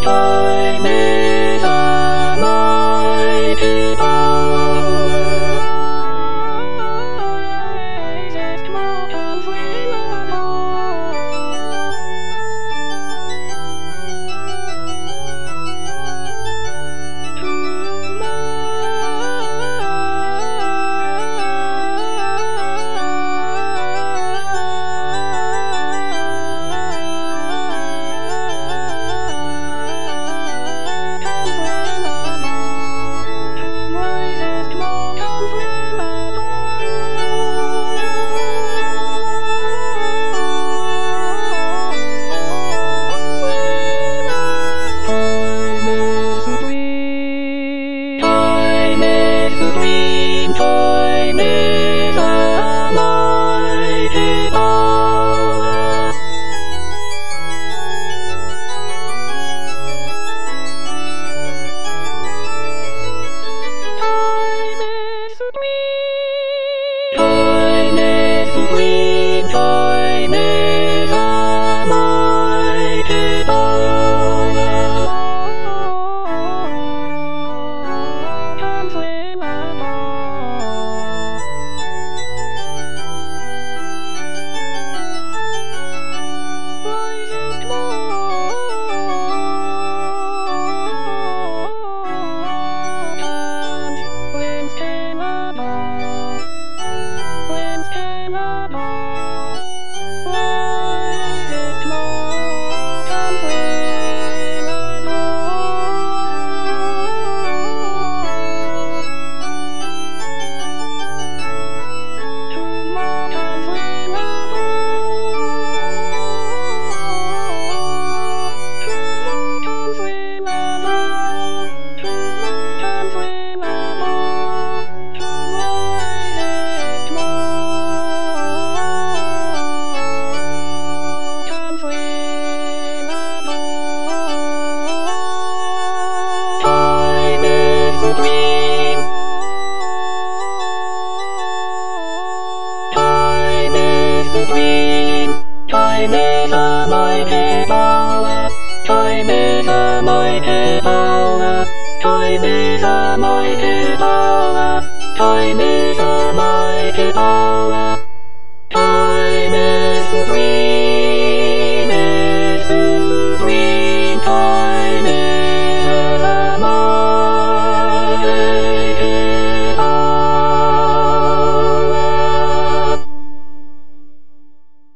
time is a mighty power. Wisest mortals will adore. Time is a mighty power. Time is supreme. Time is supreme. Time is a mighty power. Unflammable. Time is supreme. Time is supreme. Time is a mighty power. Time is a mighty power. Time is a mighty power. Time is a mighty power. Time is supreme.